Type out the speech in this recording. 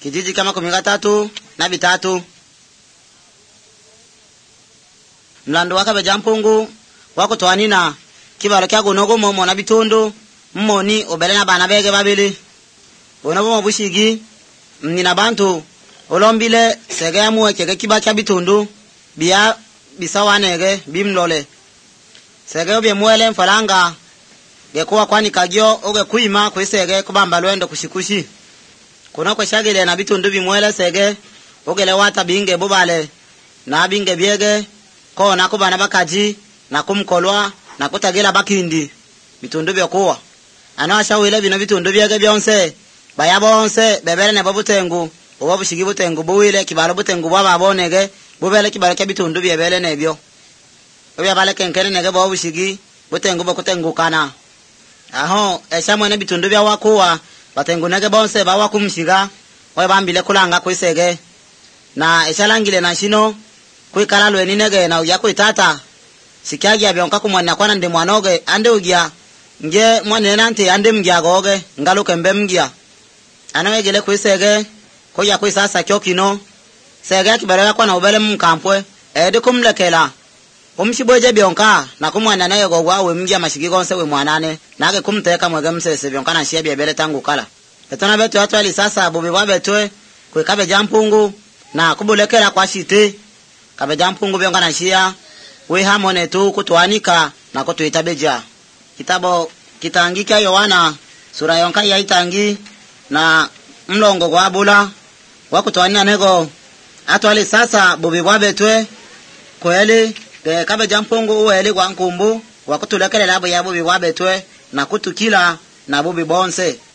kijiji kama 13 na bitatu. Mlando wakabe jampungu wako toanina kibalo kya gonogo momo na bitundu mmoni obele na bana bege babili bonobo mobushigi mnina bantu olombile sege amwe kege kiba kya bitundu biya bisawanege bimlole sege obye mwele mfalanga gekuwa kwani kagyo oge kuima kwisege kubamba lwendo kushikushi kuna kwa shagile na bitundu bimwele sege ogele wata binge bobale na binge biege ko na kubana bakaji na kumkolwa na kutagila bakindi bitundu byokuwa anawashawile bino bitundu byege byonse bayabonse bebele ne babutengu obabushigi butengu buwile kibalo butengu bwababonege bubele kibalo kya bitundu byebele nebyo obya bale kenkene nege babushigi butengu bokutengukana aho eshamwe ne bitundu bya wakuwa batengu nege bonse bawakumshiga oye bambile kulanga kwisege na eshalangile na shino kuikala lweni nege na uya kuitata sikiagi abyonka kumwana kwana ndi mwanoge ande ugia nge mwane nanti ande mgia goge ngaluke mbemgia anawegele kwisege koja kuisasa kyokino sege kibere kwa na ubele mkampwe ede kumlekela umshibweje byonka na kumwana naye gogwa we mgia mashigi gonse we mwanane nage kumteka mwege msese byonka na shia byebele tangu kala etona betu atwali sasa bubi wabetwe kwikabe jampungu na kubulekela kwa shite kabe jampungu byonka na shia we hamone tu kutuanika na kutuitabeja kitabo kitangika Yohana sura yonka ya itangi na mlongo kwa bula wakutuania nego atwali sasa bubi wabetwe kweli kabe jampungu uweli kwa nkumbu wakutulekele labo ya bubi wabetwe na kutukila na bubi bonse